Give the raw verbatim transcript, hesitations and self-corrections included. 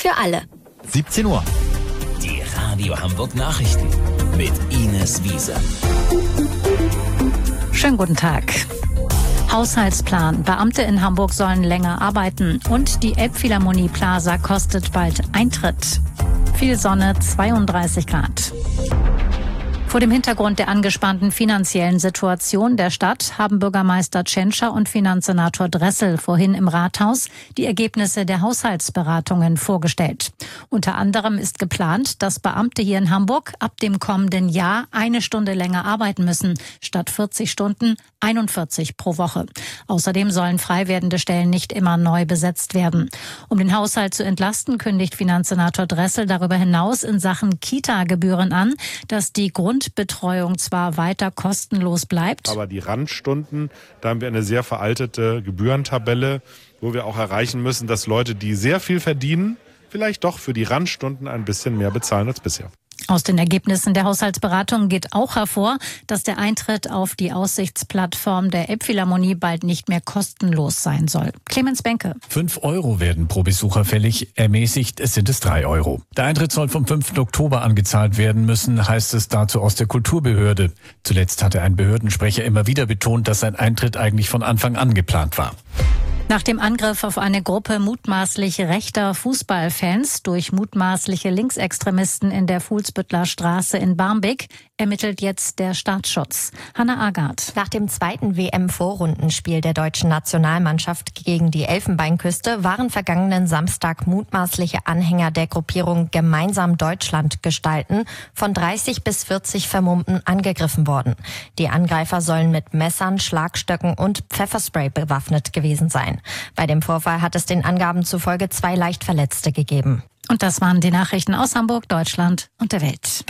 für alle. siebzehn Uhr. Die Radio Hamburg Nachrichten mit Ines Wiese. Schönen guten Tag. Haushaltsplan. Beamte in Hamburg sollen länger arbeiten. Und die Elbphilharmonie Plaza kostet bald Eintritt. Viel Sonne, zweiunddreißig Grad. Vor dem Hintergrund der angespannten finanziellen Situation der Stadt haben Bürgermeister Tschentscher und Finanzsenator Dressel vorhin im Rathaus die Ergebnisse der Haushaltsberatungen vorgestellt. Unter anderem ist geplant, dass Beamte hier in Hamburg ab dem kommenden Jahr eine Stunde länger arbeiten müssen, statt vierzig Stunden einundvierzig pro Woche. Außerdem sollen frei werdende Stellen nicht immer neu besetzt werden. Um den Haushalt zu entlasten, kündigt Finanzsenator Dressel darüber hinaus in Sachen Kita-Gebühren an, dass die Grundbetreuung zwar weiter kostenlos bleibt. Aber die Randstunden, da haben wir eine sehr veraltete Gebührentabelle, wo wir auch erreichen müssen, dass Leute, die sehr viel verdienen, vielleicht doch für die Randstunden ein bisschen mehr bezahlen als bisher. Aus den Ergebnissen der Haushaltsberatung geht auch hervor, dass der Eintritt auf die Aussichtsplattform der Elbphilharmonie bald nicht mehr kostenlos sein soll. Clemens Benke. Fünf Euro werden pro Besucher fällig, ermäßigt sind es drei Euro. Der Eintritt soll vom fünften Oktober angezahlt werden müssen, heißt es dazu aus der Kulturbehörde. Zuletzt hatte ein Behördensprecher immer wieder betont, dass sein Eintritt eigentlich von Anfang an geplant war. Nach dem Angriff auf eine Gruppe mutmaßlich rechter Fußballfans durch mutmaßliche Linksextremisten in der Fuhlsbüttler Straße in Barmbek ermittelt jetzt der Staatsschutz. Hanna Agard. Nach dem zweiten W M-Vorrundenspiel der deutschen Nationalmannschaft gegen die Elfenbeinküste waren vergangenen Samstag mutmaßliche Anhänger der Gruppierung Gemeinsam Deutschland gestalten von dreißig bis vierzig Vermummten angegriffen worden. Die Angreifer sollen mit Messern, Schlagstöcken und Pfefferspray bewaffnet gewesen sein. Bei dem Vorfall hat es den Angaben zufolge zwei Leichtverletzte gegeben. Und das waren die Nachrichten aus Hamburg, Deutschland und der Welt.